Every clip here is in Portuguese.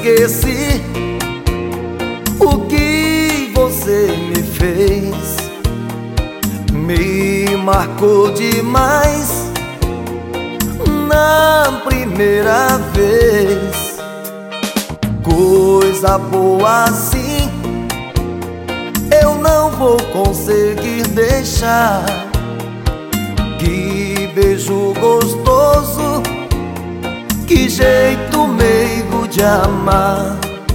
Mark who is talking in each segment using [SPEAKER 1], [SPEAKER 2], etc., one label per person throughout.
[SPEAKER 1] esqueci o que você me fez. Me marcou demais na primeira vez. Coisa boa assim eu não vou conseguir deixar. Que beijo gostoso, que jeito meigo de amar.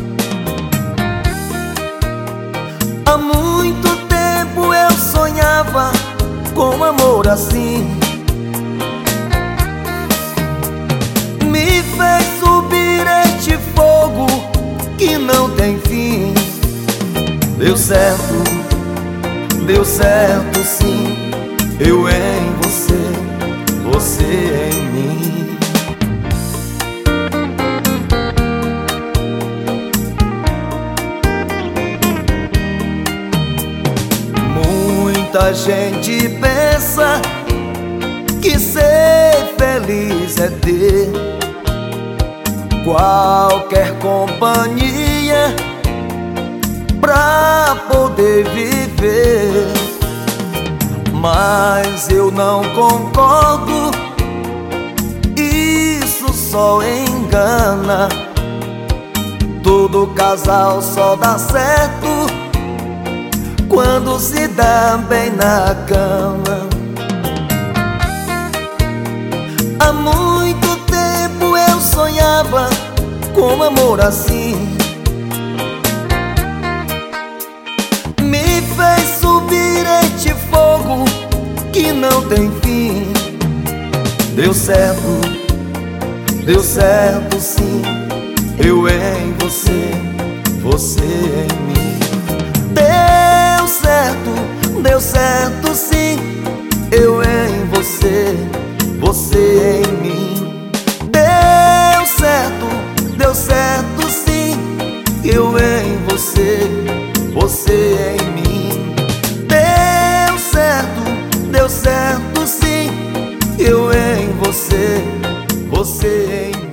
[SPEAKER 1] Há muito tempo eu sonhava com amor assim. Me fez subir este fogo que não tem fim. Deu certo sim. Eu em você, você em mim. Muita gente pensa que ser feliz é ter qualquer companhia pra poder viver. Mas eu não concordo, isso só engana. Todo casal só dá certo quando se dá bem na cama. Há muito tempo eu sonhava com amor assim. Me fez subir este fogo que não tem fim. Deu certo sim. Eu em você, você em mim. Deu certo sim. Eu em você, você em mim. Deu certo sim. Eu em você, você em mim. Deu certo sim. Eu em você, você em mim.